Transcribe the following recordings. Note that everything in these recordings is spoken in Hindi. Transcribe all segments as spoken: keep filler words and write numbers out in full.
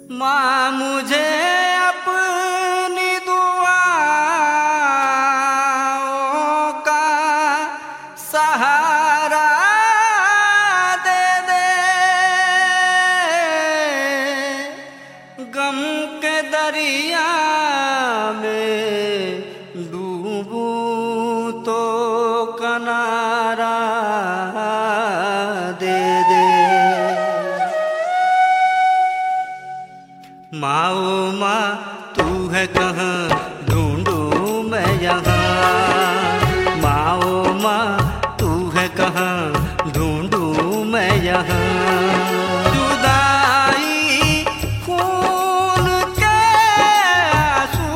माँ मुझे अपनी दुआओं का सहारा दे दे, गम के दरिया में डूबूं तो किनारा दे दे। माँ ओ माँ तू है कहाँ, ढूंढूं मैं यहाँ। माँ ओ माँ तू है कहाँ, ढूंढूं मैं यहाँ। जुदाई खून के आंसू,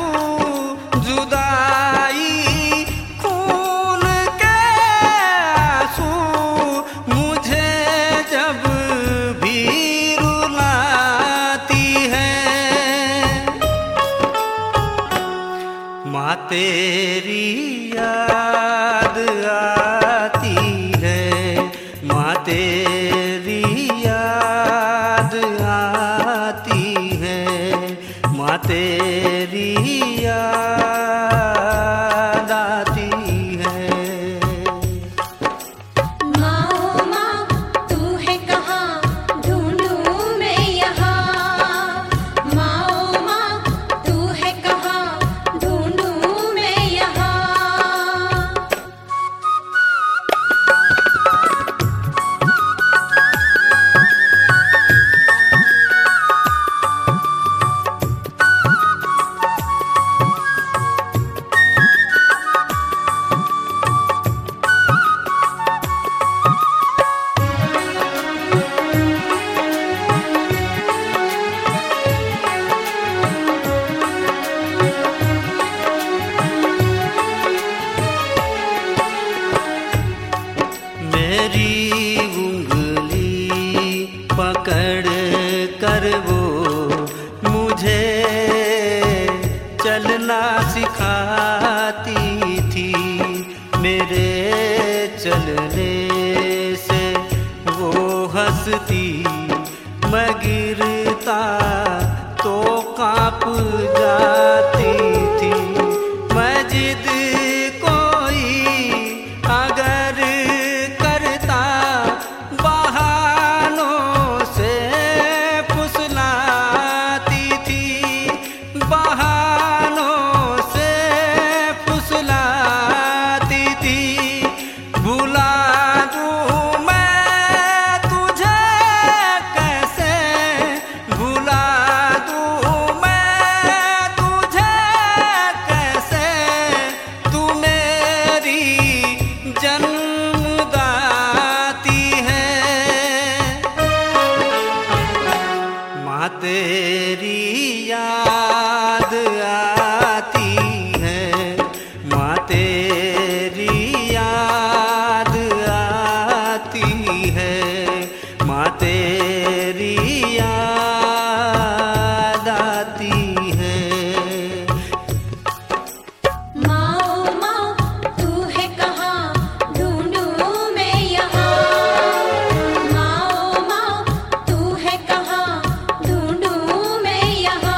जुदाई खून के आंसू, मुझे जब भी रुलाती है। माँ तेरी याद आती है, माँ तेरी याद आती है, माँ तेरी याद आती है। माँ ओ माँ तू है कहाँ, ढूंढूं मैं यहाँ। माँ ओ माँ तू है कहाँ, ढूंढूं मैं यहाँ। मेरी उंगली पकड़ कर वो मुझे चलना सिखाती थी। मेरे चलने से वो हंसती, मैं गिरता तो कांप जाती थी। मैं जिद कोई अगर करता, बहानों से फुसलाती थी, बहानों से फुसलाती थी। भुला दूं मैं तुझे कैसे, भुला दूं मैं तुझे कैसे, तू मेरी जन्मदाती है। माँ तेरी याद आती है, माँ तेरी याद आती है, माँ तेरी याद आती है। माँ ओ माँ तू है कहाँ, ढूंढूं मैं यहाँ। माँ ओ माँ तू है कहाँ, ढूंढूं मैं यहाँ।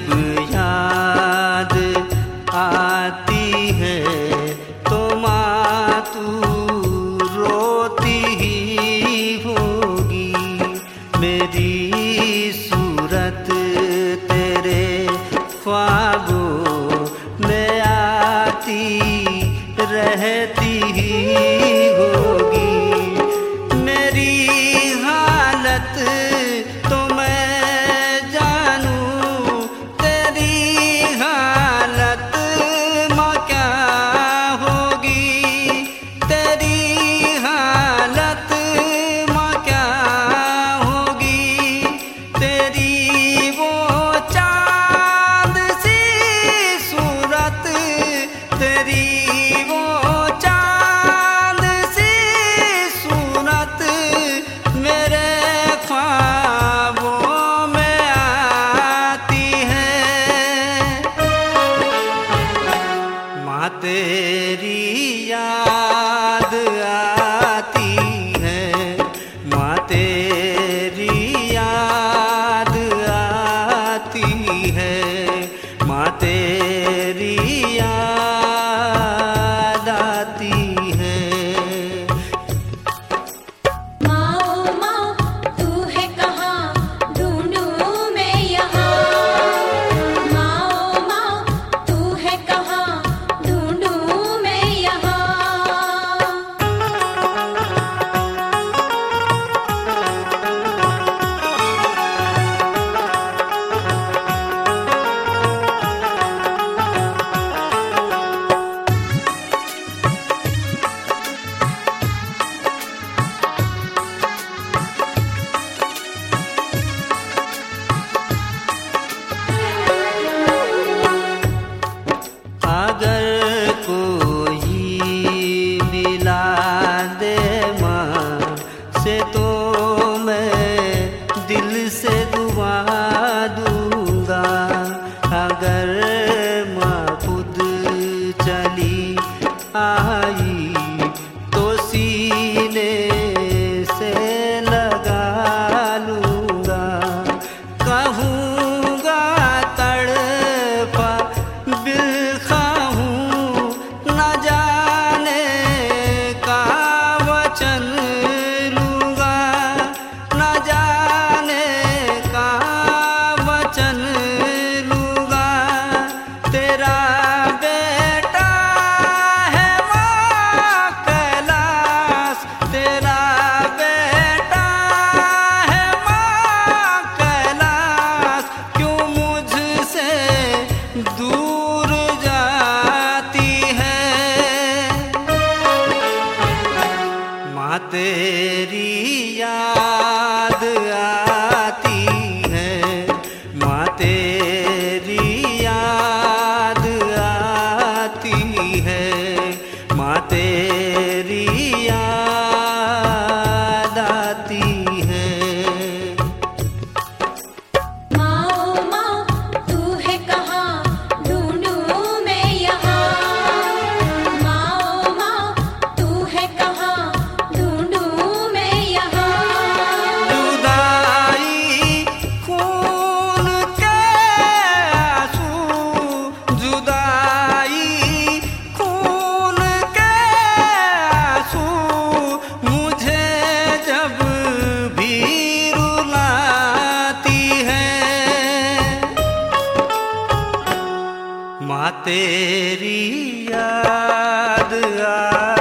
जब याद आती है तो माँ तू रोती ही होगी। मेरी सूरत तेरे ख्वाबों में आती रहती ही होगी। मेरी हालत तो मैं जानूं, तेरी हालत माँ क्या होगी। तेरी हालत माँ क्या होगी। तेरी वो चांद सी सूरत, तेरी वो चांद सी सूरत मेरे ख्वाबों में आती है। माँ तेरी याद आती है, माँ तेरी याद आती है, माँ तेरी याद आती है। माँ ओ माँ तू है कहाँ, ढूंढूं मैं यहाँ। माँ ओ माँ तू है कहाँ, ढूंढूं मैं यहाँ। अगर कोई मिला दे माँ से तो मैं दिल से दुआ दूंगा। अगर माँ खुद चली आई तो सीने से लगा लूंगा। कहूँगा तड़पा बिलखा हूँ, न जाने का वचन लूँगा, न जाने का वचन लूँगा। तेरा बेटा है माँ कैलाश, तेरा बेटा है माँ कैलाश, क्यों मुझसे दूर जाती है। माँ तेरी याद आती है, माँ तेरी याद आती है, माँ तेरी याद आती है। माँ ओ माँ तू है कहाँ, ढूंढूं मैं यहाँ। माँ ओ माँ तू है कहाँ, ढूंढूं मैं यहाँ। जुदाई खून के आंसू, जुदाई खून के आंसू मुझे जब भी रुलाती है। माँ तेरी याद आ